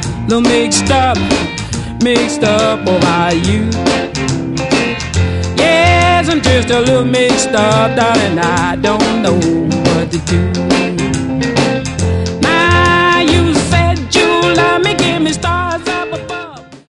little mixed up about you. Yes, I'm just a little mixed up, darling. I don't know what to do.